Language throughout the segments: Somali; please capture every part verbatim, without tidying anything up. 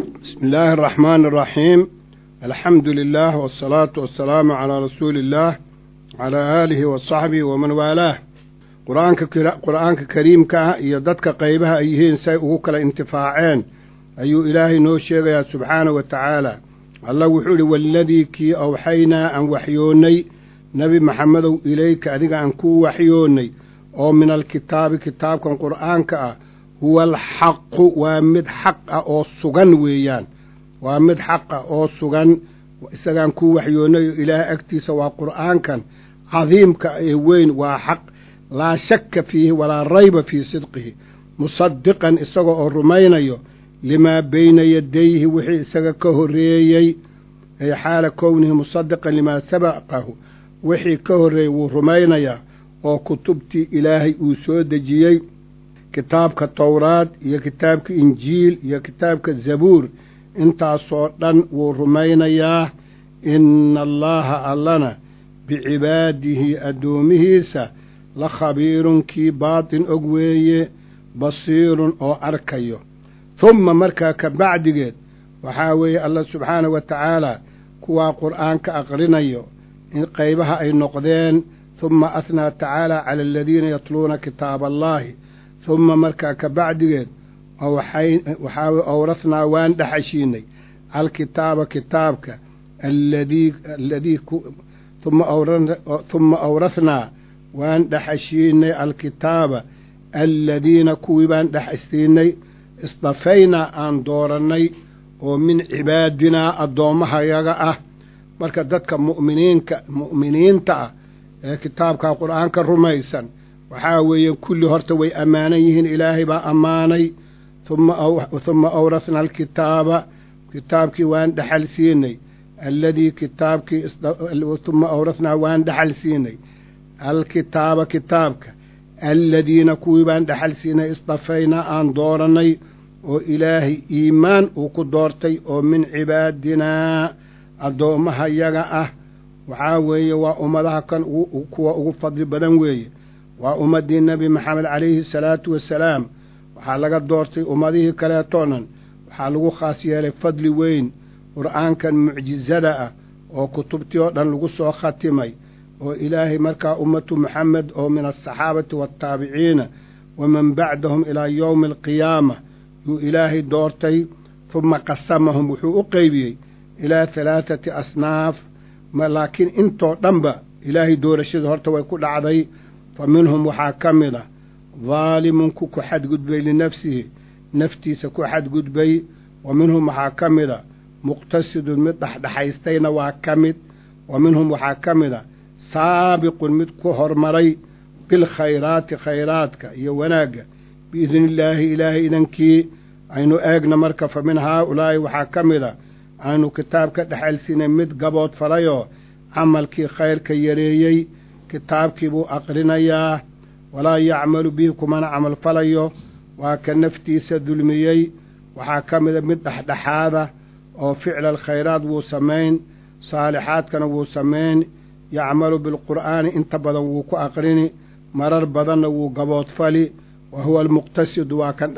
بسم الله الرحمن الرحيم. الحمد لله والصلاة والسلام على رسول الله على آله وصحبه ومن والاه. قرآنك قرآنك كريم كا يددك قيبها أيهين سيئوك الانتفاعين أيو إلهي نوشيغ يا سبحانه وتعالى. الله وحولي والذي كي أوحينا أن وحيوني نبي محمد إليك أذيك أن كو وحيوني أو من الكتاب كتابك قرآنك هو الحق ومد حق أو سجن ويان ومد حق أو سجن وإسجان كو وحيوني إله أكتي سوا قرآن كان عظيم كأوين وحق لا شك فيه ولا ريب في صدقه مصدقا إسجا الرمينيو لما بين يديه وحي إسجا كهريي أي حال كونه مصدقا لما سبقه وحي كهري ورمينيا وكتبتي إلهي أسود جيي كتابك التوراة يا كتابك إنجيل يا كتابك الزبور انت صوتاً ورمينيا إن الله ألنا بعباده أدومه سا لخبير كي باطن أقوي بصير أو أركيو ثم مركا كبعد قد وحاوي الله سبحانه وتعالى كوا قرآن كأقرنيو إن قيبها أي نقدين ثم أثنى تعالى على الذين يتلون كتاب الله ثم مركا كبعد قد وحاوي أورثنا وان دحشيني الكتاب كتابك الذي الذي ثم أورثنا ثم أورثنا وان دحشيني الكتاب الذين كويبان دحشيني اصطفينا أن دورني ومن عبادنا الضومها يغا مركا ددك مؤمنين مؤمنين تا كتابك القرآن كالرميسا وحاوي كل هرتوي أمانيهن إلهي با أماني ثم أو ثم أورثنا الكتاب كتابك وان دحل سيني الذي كتابك ثم أورثنا وان دحل سيني الكتاب كتابك الذين كويبان دحل سيني اصطفينا أن دورني وإلهي إيمان وكدورتي ومن عبادنا الدومها يغا وحاوي وأمدها كان وفضل بدنوي وأمد النبي محمد عليه الصلاة والسلام وحالقا دورتي أمده كلاتونا وحالقو خاصية لفضل وين قرآن كان معجزة وكتبتي ودن لقصة خاتمي وإلهي مركا أمة محمد ومن الصحابة والتابعين ومن بعدهم إلى يوم القيامة يو إلهي دورتي ثم قسمهم وحو قيبي إلى ثلاثة أصناف لكن انتو دنبا إلهي دور الشيء هرتوا ويكون عضي فمنهم وحاكمنا ظالم كوكو حد قدبي لنفسه نفتي سكو حد قدبي ومنهم وحاكمنا مقتصد مدح دحيستين وحاكمد ومنهم وحاكمنا سابق مدكهر مري بالخيرات خيراتك يوناك بإذن الله إلهي إذنكي عينو أجن مركة فمن هؤلاء وحاكمنا عينو كتابك دحيل سنة مد قبوت فريو عملك خير كيريي كتابك بو أقرنيا ولا يعمل به كمان عمل فليو وكنفتي سذلميي وحاكمنا مد دحدحاذا وفعل الخيرات بو سمين صالحات كانوا بو سمين يعمل بالقرآن انت بدوكو أقرني مرر بدن وقبوت فلي وهو المقتصد وكان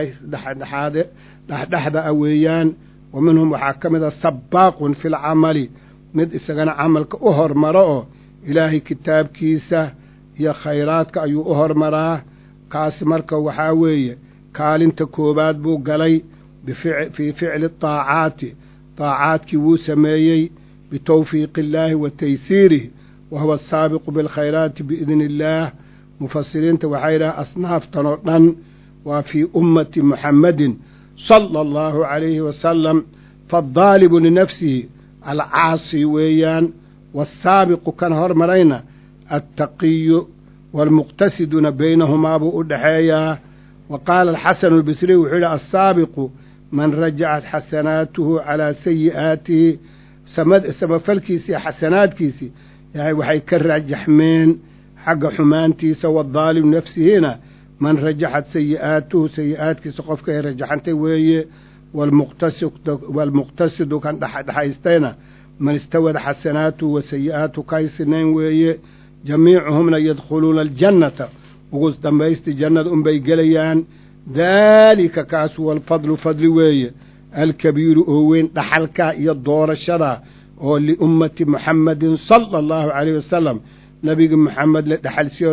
دحدحاد دحدحد أويان ومنهم وحاكمة سباق في العمل مد إساقنا عملك أهر مرأه إلهي كتاب كيسة هي خيراتك أيو أهر مراه كاسمرك وحاوية كالين تكوبات بو قلي بفعل في فعل الطاعات طاعات كيو سمايي بتوفيق الله وتيسيره وهو السابق بالخيرات بإذن الله مفسرين توحيرا أصناف تنطن وفي أمة محمد صلى الله عليه وسلم فالظالب لنفسه العاصي ويان والسابق كان هرمرين التقي والمقتصدون بينهما أبو أدحيا. وقال الحسن البصري وحيلا السابق من رجعت حسناته على سيئاته سمد سبب فالكيسي حسنات كيسي يعني وحي كرجح من حق حمانتي سوى الظالم نفسه هنا من رجحت سيئاته سيئات كيسي قفك يرجحنتي وي والمقتصد والمقتصد كان دحيستينا من استوى حسناته وسيئاته كايسنين وي جميعهم يدخلون الجنة وقلت دمبيست جنة أم بيقليان ذلك كاس والفضل فضل وي alkabiiru oo weyn dhaxalka iyo doorashada oo liummati muxammadin sala allahu calayh wasalam nabiga moxamed la dhaxalsiyo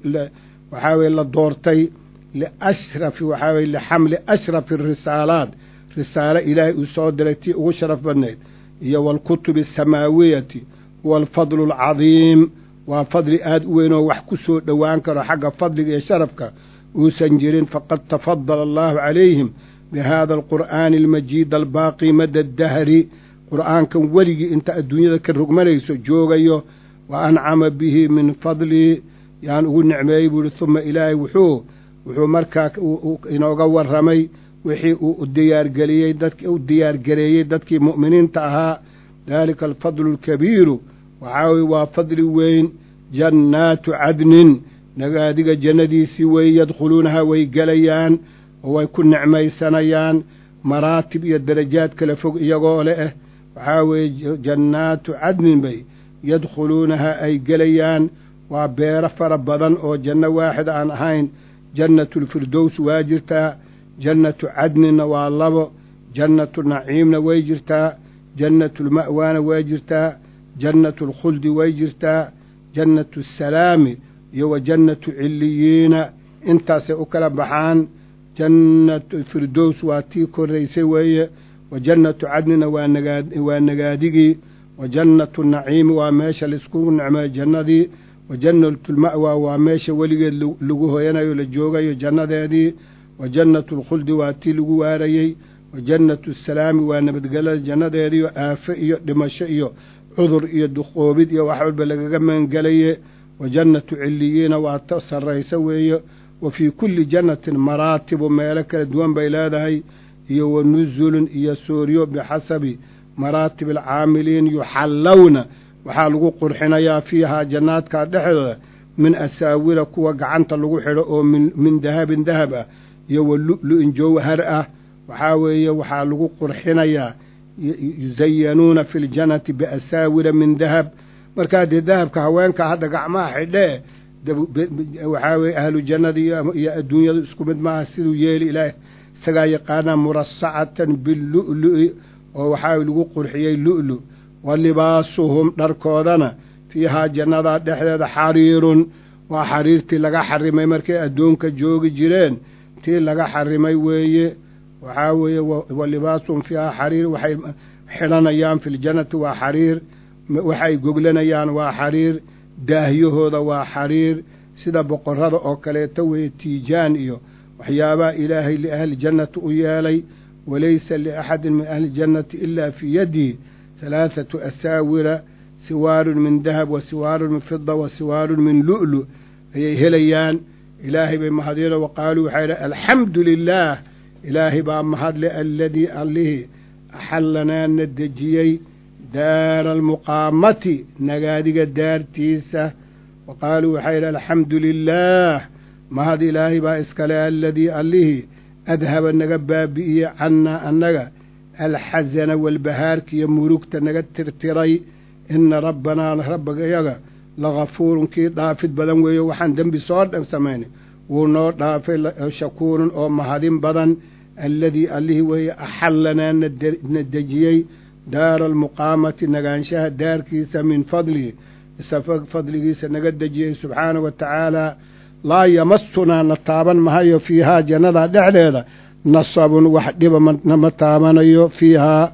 waxaa weye la doortay liashrafi waxaa weye lixamli ashrafi risaalaat risaalo ilaahay uu soo diray tii ugu sharaf badnayd iyo waalkutubi asamaawiyati waalfadlu alcadiim waa fadli aad u weyn oo wax ku soo dhowaan karo xagga fadliga iyo sharafka uusan jirin faqad tafadala allahu calayhim bihada alqur'aani almajiid albaaqi mada dahri qur'aankan weligii inta adduunyada ka rogmanayso joogayo wa ancama bihi min fadlihi yaan ugu nicmeeyey buu ihi uma ilaahay wuxuu wuxuu markaa inooga warramay wixii uu diyaargeliyey dadki u diyaargareeyey dadkii mu'miniinta ahaa daalika alfadlu alkabiiru waxaa weye waa fadli weyn jannaatu cadnin nagaadiga jannadiisii wey yadkhuluunaha way gelayaan oo way ku nicmaysanayaan maraatib iyo darajaad kala fog iyagoo le ah waxaa weeye jannaatu cadnin bay yadkhuluunaha ay gelayaan waa beero fara badan oo janno waaxida aan ahayn jannatulfirdows waa jirtaa jannatu cadninna waa labo jannatu naciimna way jirtaa jannatulma'waana way jirtaa jannatulkhuldi way jirtaa jannatu salaami iyo wa jannatu ciliyiina intaasay u kala baxaan jannatu firdows waa tii koraysay weeye wa jannatu cadnina waa nagaad waa nagaadigii wa jannatu naciimi waa meesha laiskugu nicmeeyo jannadii wa jannatulma'waa waa meesha weligeed lagu hoyanayo la joogayo jannadeedii wa jannatulkhuldi waa tii lagu waarayey wa jannatu salaami waa nabadgelada jannadeedii oo aafe iyo dhimasho iyo cudur iyo duqoobid iyo wax walba lagaga maangelaye wa jannatu ciliyiina waa ta sarraysa weeye wa fii kulli jannatin maraatibu meelo kala duwan bay leedahay iyo wa nusulun iyo sooryo bixasabi maraatib alcaamiliin yuxallawna waxaa lagu qurxinayaa fiihaa jannaadkaa dhexdooda min asaawira kuwa gacanta lagu xidho oo min min dahabin dahab ah iyo wa lu'lu'in jawhar ah waxaa weeye waxaa lagu qurxinayaa yuzayanuuna fi ljannati biasaawira min dahab markaa dee dahabka haweenka hadda gacmaha xidhee waxaa weeye ahlu jannadii iyo adduunyadu isku mid maaha siduu yeeli ilaah isagaa yaqaanaa murasacatan bilu'lu'i oo waxaa lagu qurxiyey lu'lu wa libaasuhum dharkoodana fiihaa jannadaa dhexdeeda xariirun waa xariirtii laga xarimay markay addoonka joogi jireen tii laga xarimay weeye waxaa weeye wa libaasuhum fiihaa xariir waxay xidhanayaan filjannati waa xariir waxay goglanayaan waa xariir daahyahooda waa xariir sida boqorrada oo kaleeto weeye tiijaan iyo waxyaabaha ilaahay liahli jannati u yeelay walaysa liaxadin min ahli jannati ilaa fii yadihi halaathatu asaawira siwaarun min dahab wa siwaarun min fida wa siwaarun min lu'lu ayay helayaan ilaahay bay mahadiyeen wa qaaluu waxay idhi alxamdu lilaah ilaahay baa mahadle aladii allihii axallanaa na dejiyey daara almuqaamati nagaadiga daartiisa wa qaaluu waxay idhi alxamdu lilaah mahad ilaahay baa iskale aladii allihii adhaba naga baabi'iyey cannaa annaga alxasana walbahaarkiiyo murugta naga tirtiray ina rabbanaa rabbigayaga lagafuurun kii dhaafid badan weeye waxaan dembi soo samaynay wuu noo dhaafay shakuurun oo mahadin badan alladii allihii weeye axallanaa na dejiyey daara almuqaamati nagaanshaha daarkiisa min fadlihi isaga fadligiisa naga dejiyey subxaanahu wa tacaalaa laa yamasunaa na taaban mahayo fiihaa jannadaa dhexdeeda nasabun wax dhiba nama taabanayo fiihaa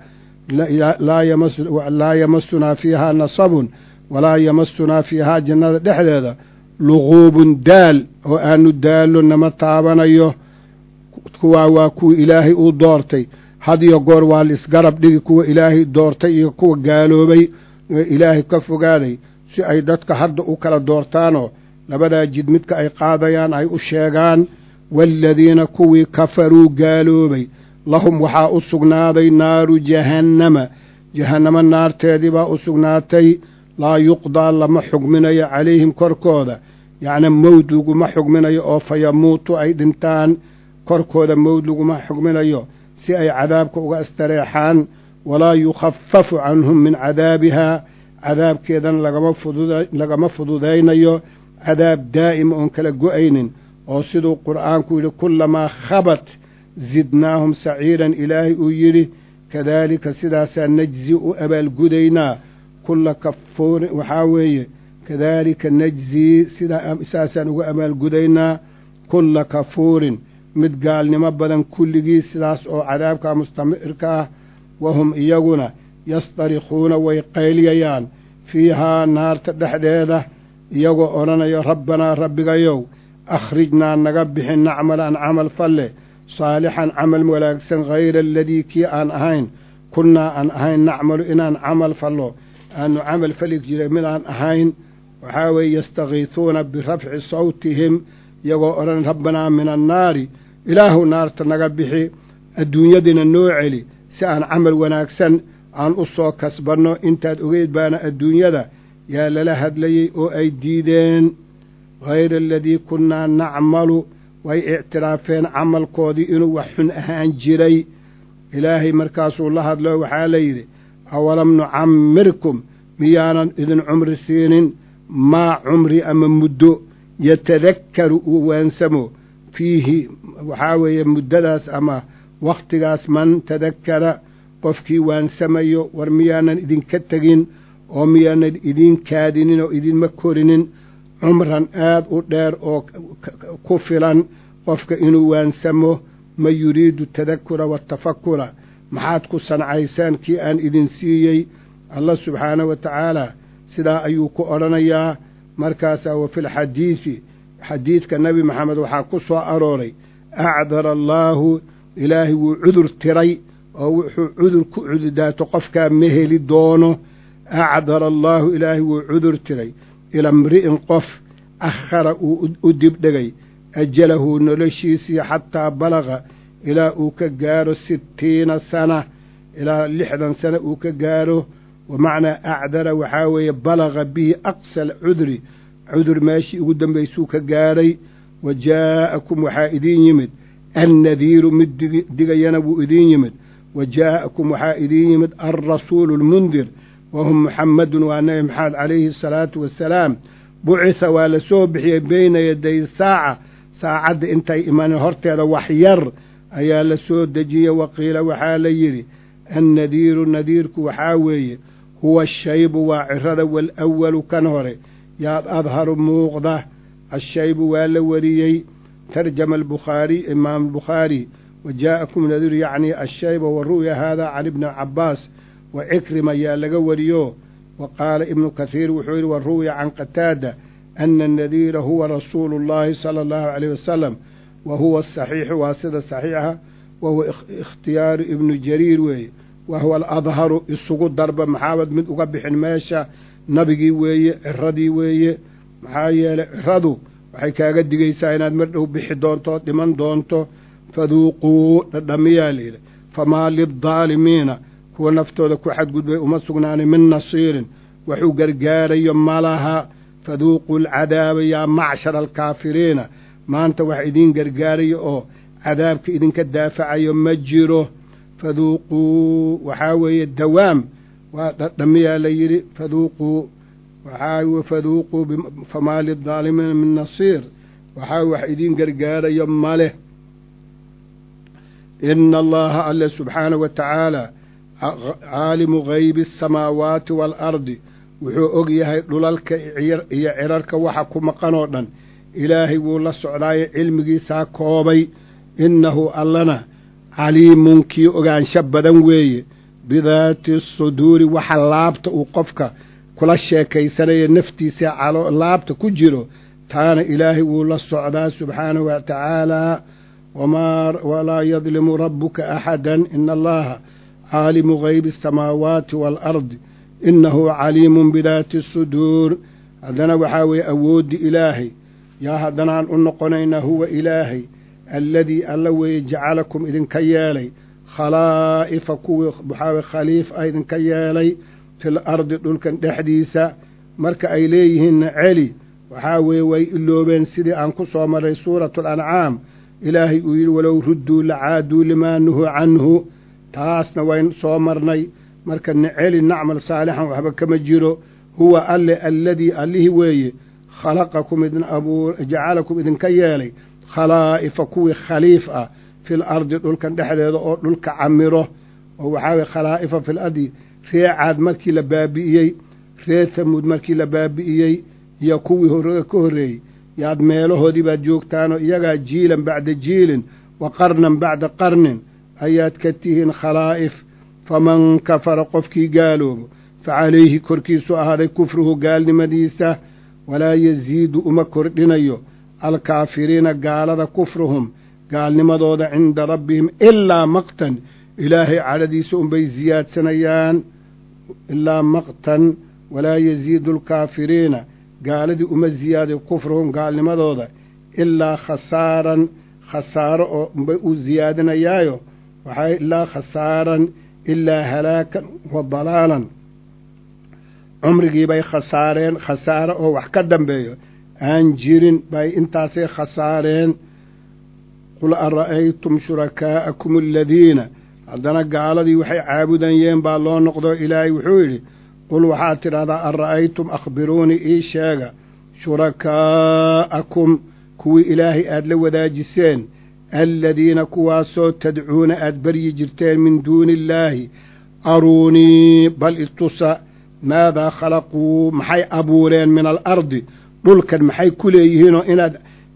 laa yamasunaa fiihaa nasabun walaa yamasunaa fiihaa jannada dhexdeeda luguubun daal oo aanu daallo nama taabanayo kuwaa waa kuwa ilaahay uu doortay had iyo goor waa laisgarab dhigi kuwa ilaahay doortay iyo kuwa gaaloobay ilaahay ka fogaaday si ay dadka hadda u kala doortaanoo labadaa jid midka ay qaadayaan ay u sheegaan waaladiina kuwii kafaruu gaaloobay lahum waxaa u sugnaaday naaru jahannama jahannamo naarteedii baa u sugnaatay laa yuqdaa lama xugminayo calayhim korkooda yacni mawd laguma xugminayo oo fa yamuutu ay dhintaan korkooda mawd laguma xugminayo si ay cadaabka uga istareexaan walaa yukhafafu canhum min cadaabihaa cadaabkeedana lagama fududa lagama fududaynayo cadaab daa'ima oon kala go'aynin oo siduu qur'aanku yidhi kullamaa khabat zidnaahum saciiran ilaahay uu yidhi kadaalika sidaasaan najzi u abaalgudaynaa kulla kafuurin waxaa weeye kadaalika najzii sidasaasaan uga abaalgudaynaa kulla kafuurin mid gaalnimo badan kulligii sidaas oo cadaabkaa mustamirka ah wahum iyaguna yastarikuuna way qayliyayaan fiihaa naarta dhexdeeda iyagoo odhanayo rabbanaa rabbigayow akhrijnaa naga bixin nacmal aan camal falle saalixan camal wanaagsan hayra aladii kii aan ahayn kunnaa aan ahayn nacmalu inaan camal fallo aanu camal fali jiray midaan ahayn waxaa weeye yastakiisuuna birafci sawtihim iyagoo odhan rabbanaa min annaari ilaahu naarta naga bixi adduunyadina noo celi si aan camal wanaagsan aan u soo kasbanno intaad ogeyd baana adduunyada yaa lala hadlayey oo ay diideen hayra aladii kunnaa nacmalu way ictiraafeen camalkoodii inuu wax xun ahaan jiray ilaahay markaasuu la hadlo waxaa la yidhi awalam nucammirkum miyaanan idin cumri siinin maa cumri ama muddo yatadakkaru uu waansamo fiihi waxaa weeye muddadaas ama wakhtigaas man tadakkara qofkii waansamayo war miyaanan idinka tegin oo miyaanan idiin kaadinin oo idinma korinin cumran aad u dheer oo ku filan qofka inuu waansamo man yuriidu tadakkura watafakura maxaad ku sancaysaan kii aan idin siiyey allah subxaanahu wa tacaala sidaa ayuu ku odhanayaa markaasaa wa fi lxadiidi xadiidka nebi maxamed waxaa ku soo arooray acdara allaahu ilaahay wuu cudur tiray oo wuxuu cudur ku cududaato qofkaa ma heli doono acdara allaahu ilaahay wuu cudur tiray ila mri'in qof akhara uu u dibdhegay ajalahu noloshiisii xataa balaga ilaa uu ka gaaro sittiina sana ilaa lixdan sana uu ka gaaro wamacnaa acdara waxaa weeye balaga bihi aqsa alcudri cudur meeshii ugu dambaysuu ka gaadhay wa jaa'akum waxaa idiin yimid annadiiru mid digayana wuu idiin yimid wa jaa'akum waxaa idiin yimid alrasuulu almundir wahum muxamadun waa nebi maxamed calayhi asalaatu wassalaam bucitha waa la soo bixiyey beyna yaday saaca saacadda intay imaaneen horteeda wax yar ayaa la soo dejiyey waqiila waxaa la yidhi annadiiru nadiirku waxaa weeye huwa ashaybu waa cirada waalawalu kan hore yaad adharu muuqda ashaybu waa la wariyey tarjama albukhaari imaam albukhaari wa jaa'akum nadiiru yacni ashayba wa ru'ya haadaa can ibni cabbaas wa cikrima yaa laga wariyo wa qaala ibnu kathiir wuxuu yidhi wa ru'ya can qataada ana annadiira huwa rasuulu llaahi sala allahu calayh wasalam wa huwa asaxiixu waa sida saxiixa wa huwa ikhtiyaaru ibnu jariir weeye wa huwa aladharu isugu darba maxaabad mid uga bixin meesha nabigii weeye ciradii weeye maxaa yeelay ciradu waxay kaaga digaysaa inaad mar dhow bixi doonto dhiman doonto faduuquu dhadhamiyaa layidhi famaa lidaalimiina kuwa naftooda ku xadgudbay uma sugnaanay min nasiirin waxuu gargaarayo malaha faduuquu alcadaaba yaa macshara alkaafiriina maanta wax idiin gargaarayo oo cadaabka idinka daafacayo ma jiro faduuquu waxaa weeye dawaam waa dhadhamiyaa la yidhi faduuquu waxaa faduuquu famaa lidaalimiina min nasiir waxaa wax idiin gargaarayo maleh ina allaha alle subxaanahu wa tacaala caalimu gaybi asamaawaati waalardi wuxuu og yahay dhulalka iyo cirarka waxa ku maqan oo dhan ilaahay wuu la socdaayo cilmigiisaa koobay innahu allana caliimun kii ogaansho badan weeye bidaati suduuri waxa laabta uu qofka kula sheekaysanaya naftiisa laabta ku jiro taana ilaahay wuu la socdaa subxaanahu wa tacaalaa walaa yadlimu rabbuka axadan ina allaha caalimu gaybi asamaawaati waalardi innahu caliimun bidaati suduur haddana waxaa weeye awooddi ilaahay yaa haddanaan u noqonaynaa huwa ilaahay alladii alla weeye jacalakum idinka yeelay khalaa'ifa kuwii waxaa weye khaliif ah idinka yeelay fil ardi dhulkan dhexdiisa marka ay leeyihiinna celi waxaa weeye way iloobeen sidii aan ku soo marray suuratu alancaam ilaahay uu yidhi walow rudduu lacaaduu limaa nuhuu canhu taasna wayn soo marnay marka neceli nacmal saalixan waxba kama jiro huwa alle alladii allihii weeye khalaqakum idin abuur jacalakum idinka yeelay khalaa'ifa kuwii khaliif ah fil ardi dhulkan dhexdeeda oo dhulka camiro oo waxaa weye khalaa'ifa fil ardi ree caad markii la baabi'iyey ree hamuud markii la baabi'iyey iyo kuwii hore ka horreeyey yaad meelahoodii baad joogtaanoo iyagaa jiilan bacda jiilin wa qarnan bacda qarnin ayaad ka tihiin khalaa'if faman kafara qofkii gaaloobo fa calayhi korkiisu ahaaday kufruhu gaalnimadiisa walaa yasiidu uma kordhinayo alkaafiriina gaalada kufruhum gaalnimadooda cinda rabbihim ilaa maqtan ilaahay cadhadiisa unbay siyaadsanayaan ilaa maqtan walaa yasiidu alkaafiriina gaaladii uma ziyaaday kufruhum gaalnimadooda ilaa khasaaran khasaaro oo unbay u siyaadinayaayo waxaa ilaa khasaaran ilaa halaakan wa dalaalan cumrigiibay khasaareen khasaaro oo wax ka dambeeyo aan jirin bay intaasay khasaareen qul ara'aytum shurakaa'akum aladiina haddana gaaladii waxay caabudanyeen baa loo noqdo ilaahay wuxuu yidhi qul waxaad tidhahdaa ara'aytum akhbiruunii ii sheega shurakaa'akum kuwii ilaahay aad la wadaajiseen aladiina kuwaasoo tadcuuna aad baryi jirteen min duuni illaahi aruunii bal itusa maadaa khalaquu maxay abuureen min alardi dhulkan maxay ku leeyihiinoo inaad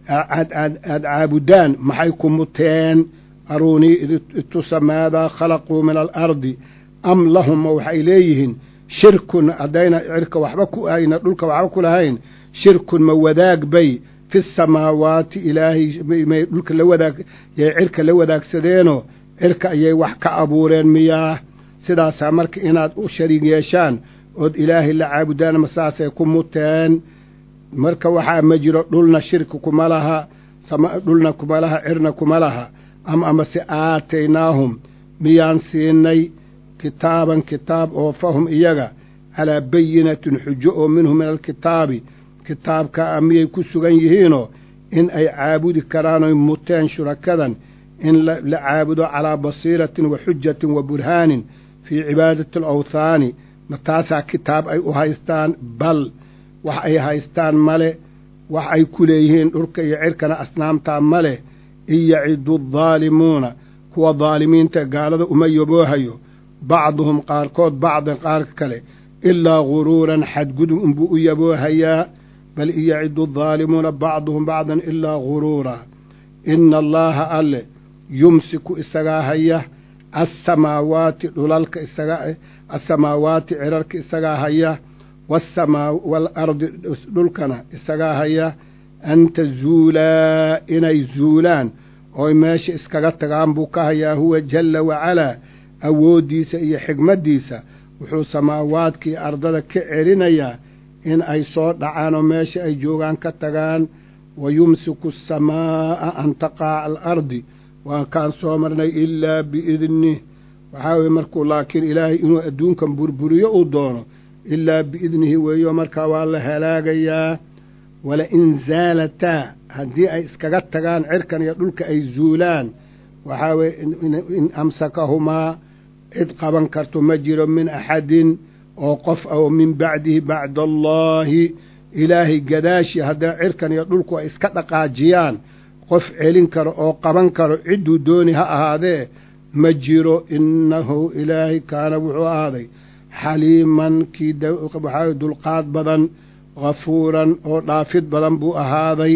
aad caabudaan maxay ku muteen aruunii itusa maadaa khalaquu min alardi am lahum waxay leeyihiin shirkun haddayna cirka waxba ku ayna dhulka waxba ku lahayn shirkun ma wadaag bay fi samaawaati ilaahay may dhulka la wadaag yay cirka la wadaagsadeenoo cirka ayay wax ka abuureen miyaa sidaasaa marka inaad u shariig yeeshaan ood ilaahay la caabudaan ma saasay ku muteen marka waxaa ma jiro dhulna shirki kuma laha dhulna kuma laha cirna kuma laha ama amase aataynaahum miyaan siinay kitaaban kitaab oo fahum iyaga calaa bayinatin xujo oo minhu min alkitaabi kitaabkaa miyay ku sugan yihiinoo in ay caabudi karaanoy muteen shurakadan in la caabudo calaa basiiratin wa xujatin wa burhaanin fii cibaadati alawthaani ma taasaa kitaab ay u haystaan bal wax ay haystaan male wax ay ku leeyihiin dhulka iyo cirkana asnaamtaa male in yacidu addaalimuuna kuwa daalimiinta gaalada uma yaboohayo bacduhum qaarkood bacdan qaarka kale ilaa guruuran xadgudub unbuu u yaboohayaa bal in yacidu addaalimuuna bacduhum bacdan ilaa guruura ina allaaha alle yumsiku isagaa haya assamaawaati dhulalka isagaa assamaawaati cirarka isagaa haya wasamaa waalardi dhulkana isagaa haya an tazuulaa inay zuulaan ooy meesha iskaga tagaan buu ka hayaa huwa jalla wacalaa awooddiisa iyo xigmaddiisa wuxuu samaawaadkii ardada ka celinayaa in ay soo dhacaan oo meesha ay joogaan ka tagaan wa yumsiku asamaa'a an taqaaca alardi waan kaan soo marnay ilaa biidnih waxaa weye markuu laakiin ilaahay inuu adduunkan burburiyo uu doono ilaa biidnihi weeyo markaa waa la halaagayaa wala in zaalataa haddii ay iskaga tagaan cirkan iyo dhulka ay zuulaan waxaa weye in amsakahumaa cid qaban karto ma jiro min axadin oo qof oo min bacdihi bacda allaahi ilaahay gadaashi hadday cirkan iyo dhulku ay iska dhaqaajiyaan qof celin karo oo qaban karo cidduu dooni ha ahaadee ma jiro innahu ilaahay kaana wuxuu ahaaday xaliiman kii waxaa dulqaad badan hafuuran oo dhaafid badan buu ahaaday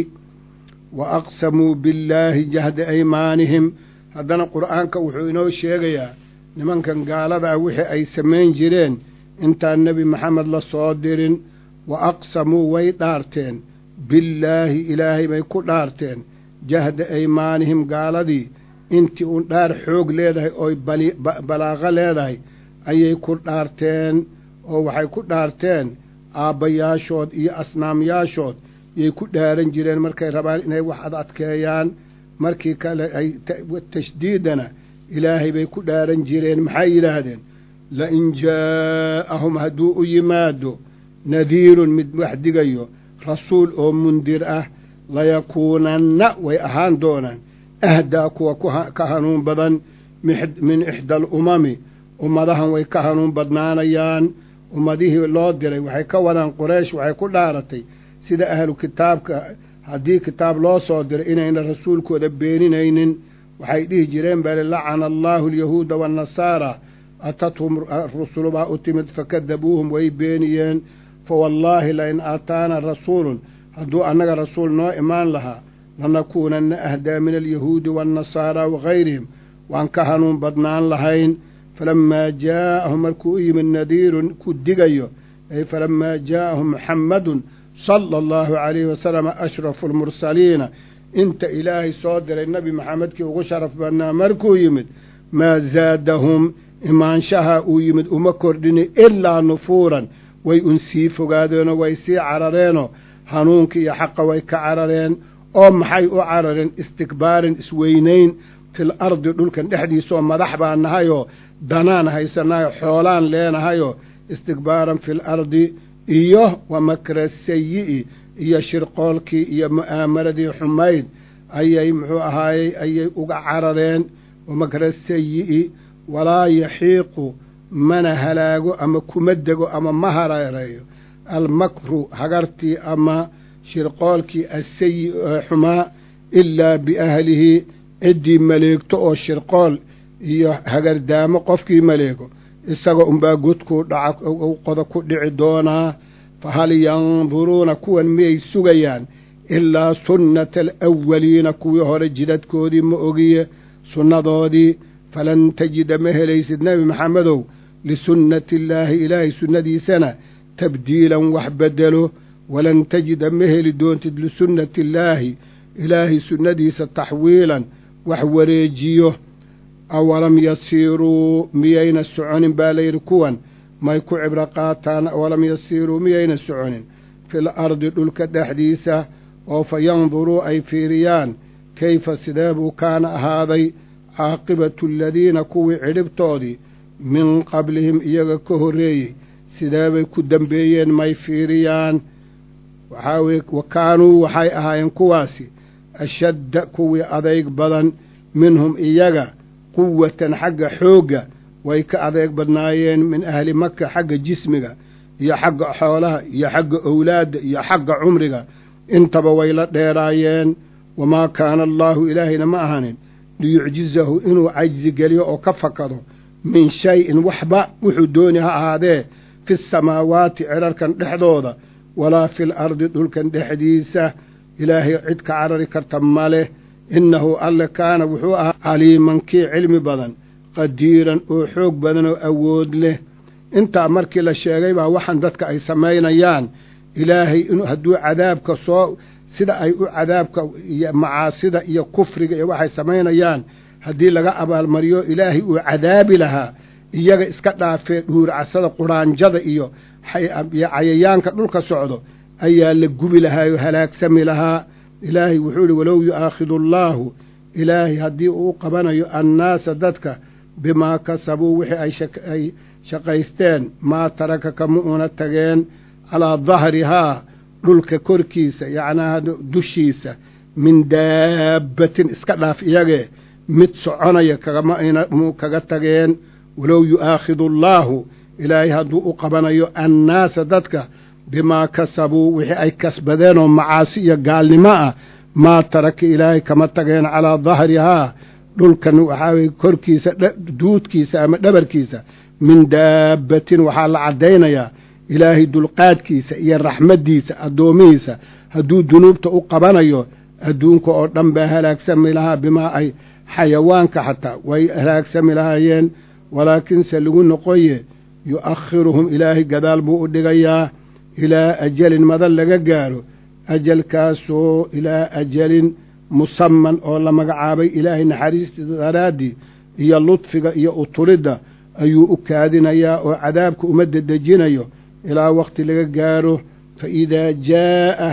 wa aqsamuu billaahi jahda aymaanihim haddana qur'aanka wuxuu inoo sheegayaa nimankan gaalada ah wixii ay samayn jireen intaan nebi maxamed la soo dirin wa aqsamuu way dhaarteen billaahi ilaahay bay ku dhaarteen jahda aymaanihim gaaladii intii uun dhaar xoog leedahay ooy balaaqo leedahay ayay ku dhaarteen oo waxay ku dhaarteen aabbayaashood iyo asnaamyaashood yay ku dhaaran jireen markay rabaan inay wax ad adkeeyaan markii kale ay tashdiidana ilaahay bay ku dhaaran jireen maxay yidhaahdeen lain jaa'ahum hadduu u yimaado nadiirun mid wax digayo rasuul oo mundir ah layakuunanna way ahaan doonaan ahdaa kuwa ka hanuun badan min ixda alumami ummadahan way ka hanuun badnaanayaan ummadihii loo diray waxay ka wadaan qoraysh waxay ku dhaaratay sida ahlu kitaabka haddii kitaab loo soo diray inayna rasuulkooda beeninaynin waxay dhihi jireen bale lacana allaahu alyahuuda waannasaara atathum rusulu baa u timid fakadabuuhum way beeniyeen fawallaahi lain aataana rasuulun hadduu annaga rasuul noo imaan lahaa lanakuunanna ahdaa min alyahuudi waannasaara wagayrihim waan ka hanuun badnaan lahayn falammaa jaa'ahum markuu u yimid nadiirun ku digayo ay falammaa jaa'ahum muxammadun sala allahu calayhi wasalam ashrafu almursaliina inta ilaahay soo diray nebi maxamedkii ugu sharaf badnaa markuu yimid maa zaadahum imaanshaha uu yimid uma kordhini ilaa nufuuran way un sii fogaadeenoo way sii carareenoo hanuunkii iyo xaqa way ka carareen oo maxay u carareen istikbaarin isweynayn fil ardi dhulkan dhexdiisaoo madax baan nahayoo danaan haysanayo xoolaan leenahayoo istikbaaran fil ardi iyo wa makra sayi'i iyo shirqoolkii iyo mu'aamaradii xumayd ayay muxuu ahaayey ayay uga carareen wa makra sayi'i walaa yaxiiqu mana halaago ama kuma dego ama ma hareereeyo almakru hagartii ama shirqoolkii asayi xumaa ilaa biahlihi ciddii maleegto oo shirqool iyo hagardaamo qofkii maleego isaga unbaa godkuu dhaca qoda ku dhici doonaa fahal yanduruuna kuwan miyay sugayaan ilaa sunnata alawwaliina kuwii hore jidadkoodii ma ogiye sunnadoodii falan tajida ma helaysid nebi maxamedow lisunnati illaahi ilaahay sunnadiisana tabdiilan wax bedelo walan tajida ma heli doontid lisunnati illaahi ilaahay sunnadiisa taxwiilan wax wareejiyo awalam yasiiruu miyayna soconin baa layidhi kuwan may ku cibro qaataan awalam yasiiruu miyayna soconin fil ardi dhulka dhexdiisa oo fa yanduruu ay fiiriyaan kayfa sidee buu kaana ahaaday caaqibatu aladiina kuwii cidhibtoodii min qablihim iyaga ka horreeyey sidee bay ku dembeeyeen may fiiriyaan waxaa weye wa kaanuu waxay ahaayeen kuwaasi ashadda kuwii adayg badan minhum iyaga quwatan xagga xoogga way ka adeeg badnaayeen min ahli maka xagga jismiga iyo xagga xoolaha iyo xagga owlaadda iyo xagga cumriga intaba way la dheeraayeen wamaa kaana allaahu ilaahayna ma ahanin liyucjizahu inuu cajzi geliyo oo ka fakado min shay-in waxba wuxuu dooni ha ahaadee fi samaawaati cirarkan dhexdooda walaa fil ardi dhulkan dhexdiisa ilaahay cid ka carari karta ma leh innahu alle kaana wuxuu ahaa caliiman kii cilmi badan qadiiran oo xoog badan oo awood leh intaa markii la sheegay baa waxaan dadka ay samaynayaan ilaahay inuu hadduu cadaabka soo sida ay u cadaabka iyo macaasida iyo kufriga iyo waxay samaynayaan haddii laga abaalmariyo ilaahay uu cadaabi lahaa iyaga iska dhaafee dhuurcasada quraanjada iyo cayayaanka dhulka socdo ayaa la gubi lahaa oo halaagsami lahaa ilaahay wuxuu idhi walow yu'aakhidu allaahu ilaahay haddii uu qabanayo annaasa dadka bimaa kasabuu wixii ay shaqaysteen maa taraka kama una tageen calaa dahrihaa dhulka korkiisa yacnaa dushiisa min daabbatin iska dhaaf iyagee mid soconaya kagama ayna mu kaga tageen walow yu'aakhidu allaahu ilaahay hadduu u qabanayo annaasa dadka bimaa kasabuu wixii ay kasbadeenoo macaasi iyo gaalnimo ah maa taraka ilaahay kama tageen calaa dahrihaa dhulkan waxaa weye korkiisa duudkiisa ama dhabarkiisa min daabbatin waxaa la caddaynayaa ilaahay dulqaadkiisa iyo raxmaddiisa addoomihiisa hadduu dunuubta u qabanayo adduunka oo dhan baa halaagsami lahaa bimaa ay xayawaanka xataa way halaagsami lahaayeen walaakinse lagu noqoye yu'akhiruhum ilaahay gadaal buu u dhigayaa ilaa ajalin madan laga gaaro ajalkaasoo ilaa ajalin musamman oo la magacaabay ilaahay naxariistiisa daraaddii iyo ludfiga iyo uturidda ayuu u kaadinayaa oo cadaabka uma dedejinayo ilaa wakhti laga gaaro fa idaa jaa'a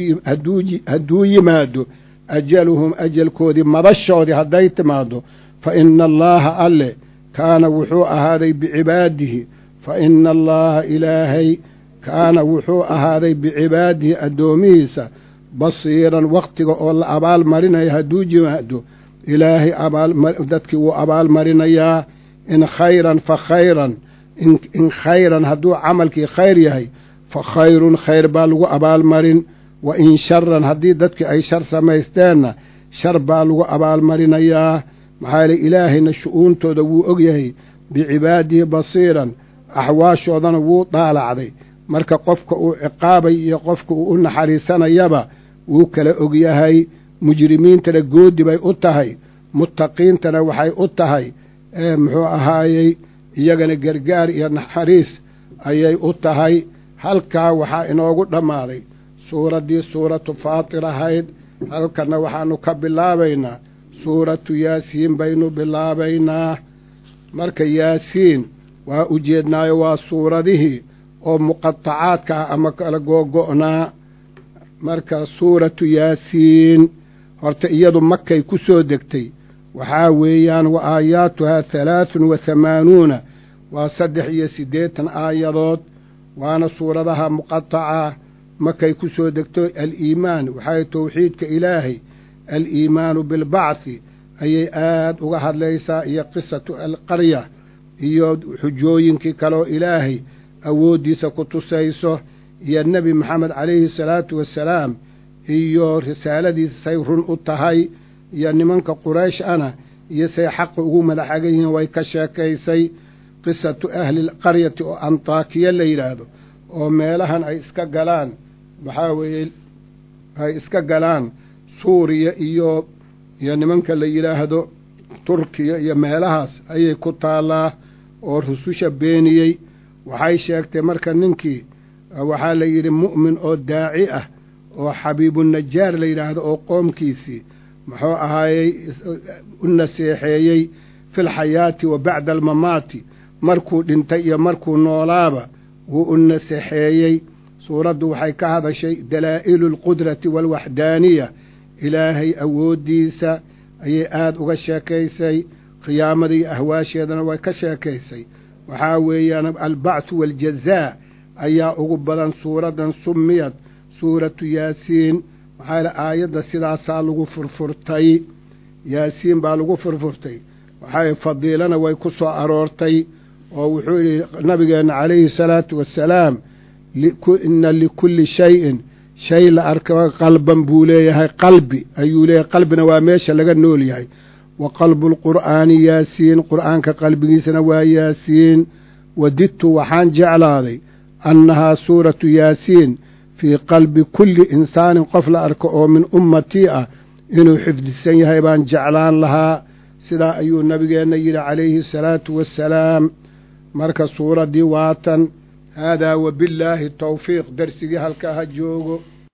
hadduu yimaado ajaluhum ajalkoodii madashoodii hadday timaaddo fa ina allaaha alle kaana wuxuu ahaaday bicibaadihi fa ina allaaha ilaahay kaana wuxuu ahaaday bicibaadihi addoomihiisa basiiran wakhtiga oo la abaal marinaya hadduu yimaado ilaahay dadkii wuu abaal marinayaa in khayran fa khayran in khayran hadduu camalkii khayr yahay fa khayrun khayr baa lagu abaalmarin wa in sharan haddii dadkii ay shar samaysteenna shar baa lagu abaalmarinayaa maxaa yeelay ilaahayna shu'uuntooda wuu og yahay bicibaadihi basiiran axwaashoodana wuu daalacday marka qofka uu ciqaabay iyo qofka uu u naxariisanayaba wuu kala og yahay mujrimiintana goodi bay u tahay muttaqiintana waxay u tahay ee muxuu ahaayey iyagana gargaar iyo naxariis ayay u tahay halkaa waxaa inoogu dhammaaday suuraddii suuratu faatir ahayd halkanna waxaannu ka bilaabaynaa suuratu yaasiin baynu bilaabaynaa marka yaasiin waa ujeednaayo waa suuradihii oo muqatacaadka ah ama kala googo'naa marka suuratu yaasiin horta iyadu makay ku soo degtay waxaa weeyaan wa aayaatuhaa halaathun wa hamaanuuna waa saddex iyo siddeetan aayadood waana suuradaha muqataca makay ku soo degto aliimaan waxay tawxiidka ilaahay aliimaanu bilbacthi ayay aad uga hadlaysaa iyo qisatu alqarya iyo xujooyinkii kaloo ilaahay awooddiisa ku tusayso iyo nebi maxamed calayhi salaatu wassalaam iyo risaaladiisa say run u tahay iyo nimanka quraysh ana iyo say xaqa ugu madaxagan yihiin way ka sheekaysay qisatu ahlilqaryati oo antaakiya la yidhaahdo oo meelahan ay iska galaan waxaa weeye ay iska galaan suuriya iyo iyo nimanka la yidhaahdo turkiya iyo meelahaas ayay ku taallaa oo rususha beeniyey waxay sheegtay marka ninkii waxaa la yidhi mu'min oo daaci ah oo xabiibunajaar la yidhaahdo oo qoomkiisii muxuu ahaayey u naseexeeyey filxayaati wa bacda almamaati markuu dhintay iyo markuu noolaaba wuu u naseexeeyey suuraddu waxay ka hadashay dalaa'ilu alqudrati waalwaxdaaniya ilaahay awooddiisa ayay aad uga sheekaysay qiyaamadii ahwaasheedana way ka sheekaysay waxaa weeyaan albacthu waaljazaa ayaa ugu badan suuraddan summiyad suuratu yaasiin maxaa yale aayadda sidaasaa lagu furfurtay yaasiin baa lagu furfurtay waxaa fadiilana way ku soo aroortay oo wuxuu yidhi nabigeenna calayhi salaatu wassalaam inna likulli shayin shay la arka qalban buu leeyahay qalbi ayuu leeyahay qalbina waa meesha laga nool yahay wa qalbu lqur'aani yaasiin qur'aanka qalbigiisana waa yaasiin wadidtu waxaan jeclaaday annahaa suuratu yaasiin fii qalbi kulli insaanin qof la arko oo min ummatii ah inuu xifdisan yahay baan jeclaan lahaa sidaa ayuu nabigeenna yidhi calayhi salaatu wassalaam marka suuraddii waatan haadaa wabillaahi tawfiiq darsigii halkaa ha joogo